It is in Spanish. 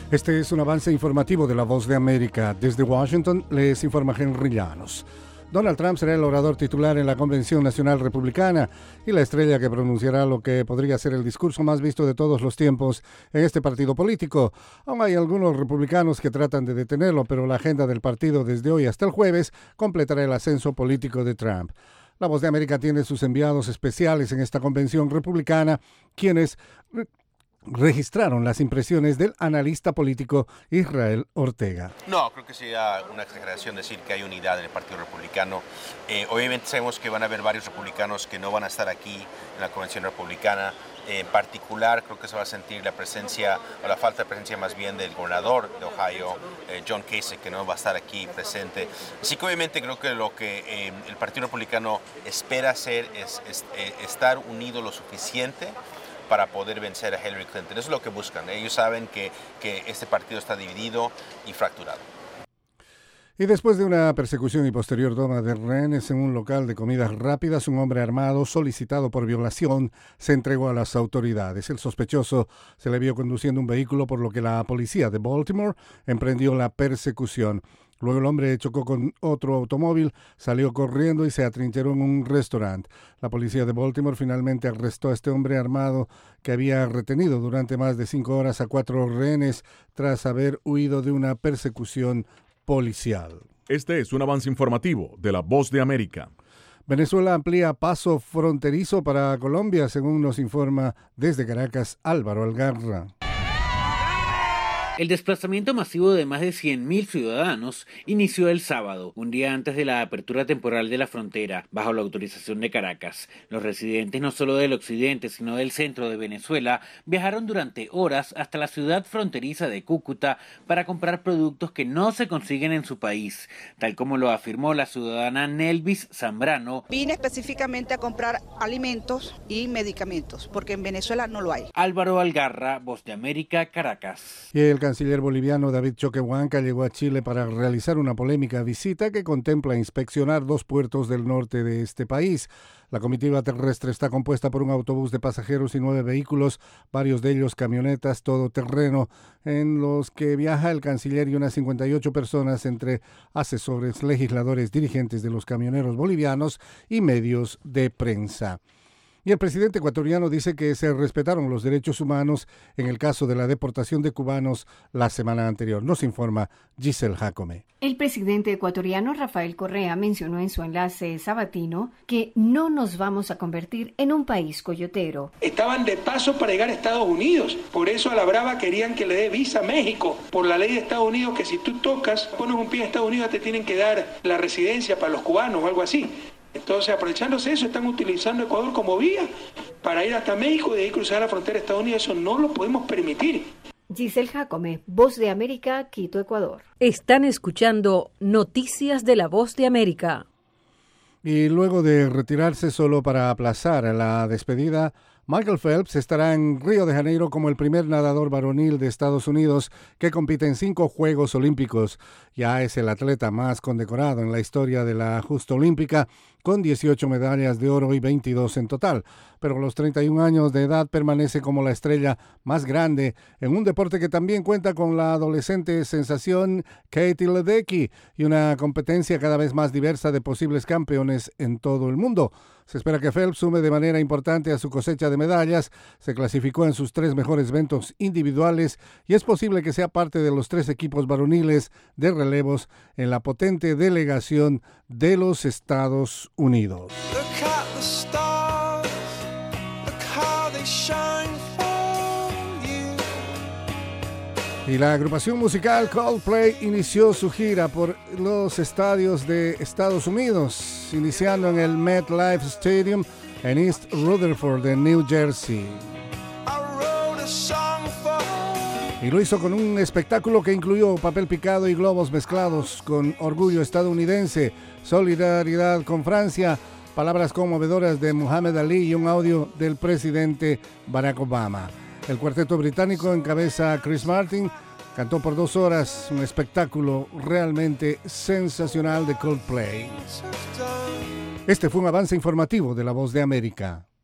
Este es un avance informativo de La Voz de América. Desde Washington les informa Henry Llanos. Donald Trump será el orador titular en la Convención Nacional Republicana y la estrella que pronunciará lo que podría ser el discurso más visto de todos los tiempos en este partido político. Aún hay algunos republicanos que tratan de detenerlo, pero la agenda del partido desde hoy hasta el jueves completará el ascenso político de Trump. La Voz de América tiene sus enviados especiales en esta convención republicana, quienes registraron las impresiones del analista político Israel Ortega. No, creo que sería una exageración decir que hay unidad en el Partido Republicano. Obviamente sabemos que van a haber varios republicanos que no van a estar aquí en la Convención Republicana. En particular, creo que se va a sentir la presencia, o la falta de presencia más bien del gobernador de Ohio, John Kasich, que no va a estar aquí presente. Así que obviamente creo que lo que el Partido Republicano espera hacer es estar unido lo suficiente para poder vencer a Hillary Clinton. Eso es lo que buscan. Ellos saben que este partido está dividido y fracturado. Y después de una persecución y posterior toma de rehenes en un local de comidas rápidas, un hombre armado solicitado por violación se entregó a las autoridades. El sospechoso se le vio conduciendo un vehículo, por lo que la policía de Baltimore emprendió la persecución. Luego el hombre chocó con otro automóvil, salió corriendo y se atrincheró en un restaurante. La policía de Baltimore finalmente arrestó a este hombre armado que había retenido durante más de 5 horas a 4 rehenes tras haber huido de una persecución policial. Este es un avance informativo de La Voz de América. Venezuela amplía paso fronterizo para Colombia, según nos informa desde Caracas Álvaro Algarra. El desplazamiento masivo de más de 100.000 ciudadanos inició el sábado, un día antes de la apertura temporal de la frontera, bajo la autorización de Caracas. Los residentes no solo del occidente, sino del centro de Venezuela, viajaron durante horas hasta la ciudad fronteriza de Cúcuta para comprar productos que no se consiguen en su país, tal como lo afirmó la ciudadana Nelvis Zambrano. Vine específicamente a comprar alimentos y medicamentos, porque en Venezuela no lo hay. Álvaro Algarra, Voz de América, Caracas. Y el canciller boliviano David Choquehuanca llegó a Chile para realizar una polémica visita que contempla inspeccionar 2 puertos del norte de este país. La comitiva terrestre está compuesta por un autobús de pasajeros y 9 vehículos, varios de ellos camionetas todoterreno, en los que viaja el canciller y unas 58 personas entre asesores, legisladores, dirigentes de los camioneros bolivianos y medios de prensa. Y el presidente ecuatoriano dice que se respetaron los derechos humanos en el caso de la deportación de cubanos la semana anterior. Nos informa Giselle Jacome. El presidente ecuatoriano Rafael Correa mencionó en su enlace sabatino que no nos vamos a convertir en un país coyotero. Estaban de paso para llegar a Estados Unidos. Por eso a la brava querían que le dé visa a México. Por la ley de Estados Unidos, que si tú tocas, pones un pie en Estados Unidos, te tienen que dar la residencia para los cubanos o algo así. Entonces, aprovechándose eso, están utilizando Ecuador como vía para ir hasta México y de ahí cruzar la frontera de Estados Unidos. Eso no lo podemos permitir. Giselle Jacome, Voz de América, Quito, Ecuador. Están escuchando Noticias de La Voz de América. Y luego de retirarse solo para aplazar la despedida, Michael Phelps estará en Río de Janeiro como el primer nadador varonil de Estados Unidos que compite en 5 Juegos Olímpicos. Ya es el atleta más condecorado en la historia de la justa olímpica, con 18 medallas de oro y 22 en total. Pero a los 31 años de edad permanece como la estrella más grande en un deporte que también cuenta con la adolescente sensación Katie Ledecky y una competencia cada vez más diversa de posibles campeones en todo el mundo. Se espera que Phelps sume de manera importante a su cosecha de medallas. Se clasificó en sus 3 mejores eventos individuales y es posible que sea parte de los 3 equipos varoniles de relevos en la potente delegación de los Estados Unidos. Y la agrupación musical Coldplay inició su gira por los estadios de Estados Unidos, iniciando en el MetLife Stadium en East Rutherford, en New Jersey. Y lo hizo con un espectáculo que incluyó papel picado y globos mezclados con orgullo estadounidense, solidaridad con Francia, palabras conmovedoras de Muhammad Ali y un audio del presidente Barack Obama. El cuarteto británico encabeza a Chris Martin, cantó por 2 horas, un espectáculo realmente sensacional de Coldplay. Este fue un avance informativo de La Voz de América.